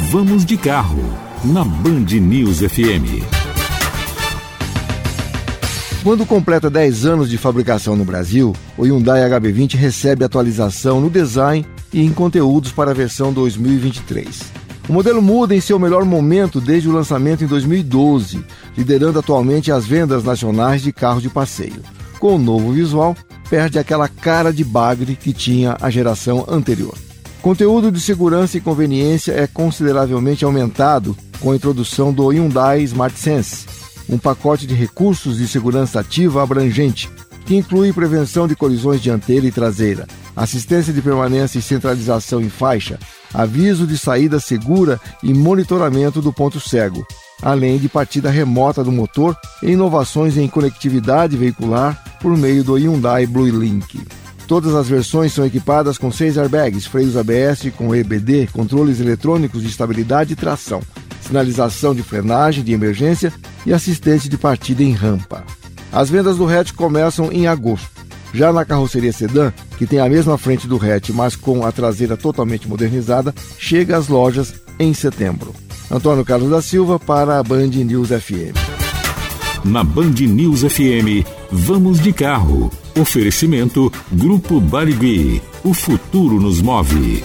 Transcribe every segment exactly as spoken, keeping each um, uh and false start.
Vamos de Carro, na Band News F M. Quando completa dez anos de fabricação no Brasil, o Hyundai H B vinte recebe atualização no design e em conteúdos para a versão dois mil e vinte e três. O modelo muda em seu melhor momento desde o lançamento em dois mil e doze, liderando atualmente as vendas nacionais de carros de passeio. Com o novo visual, perde aquela cara de bagre que tinha a geração anterior. Conteúdo de segurança e conveniência é consideravelmente aumentado com a introdução do Hyundai Smart Sense, um pacote de recursos de segurança ativa abrangente, que inclui prevenção de colisões dianteira e traseira, assistência de permanência e centralização em faixa, aviso de saída segura e monitoramento do ponto cego, além de partida remota do motor e inovações em conectividade veicular por meio do Hyundai Blue Link. Todas as versões são equipadas com seis airbags, freios A B S com E B D, controles eletrônicos de estabilidade e tração, sinalização de frenagem de emergência e assistente de partida em rampa. As vendas do hatch começam em agosto. Já na carroceria sedã, que tem a mesma frente do hatch, mas com a traseira totalmente modernizada, chega às lojas em setembro. Antônio Carlos da Silva para a Band News F M. Na Band News F M, vamos de carro. Oferecimento Grupo Barigui. O futuro nos move.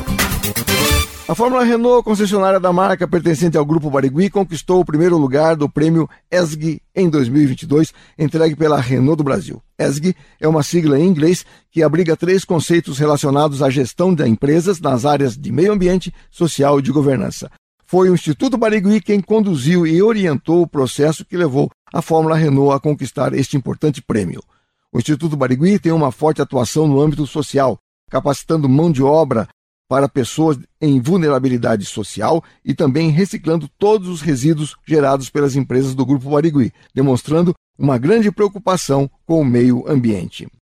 A Fórmula Renault, concessionária da marca pertencente ao Grupo Barigui, conquistou o primeiro lugar do prêmio E S G em dois mil e vinte e dois, entregue pela Renault do Brasil. E S G é uma sigla em inglês que abriga três conceitos relacionados à gestão de empresas nas áreas de meio ambiente, social e de governança. Foi o Instituto Barigui quem conduziu e orientou o processo que levou a Fórmula Renault a conquistar este importante prêmio. O Instituto Barigui tem uma forte atuação no âmbito social, capacitando mão de obra para pessoas em vulnerabilidade social e também reciclando todos os resíduos gerados pelas empresas do Grupo Barigui, demonstrando uma grande preocupação com o meio ambiente.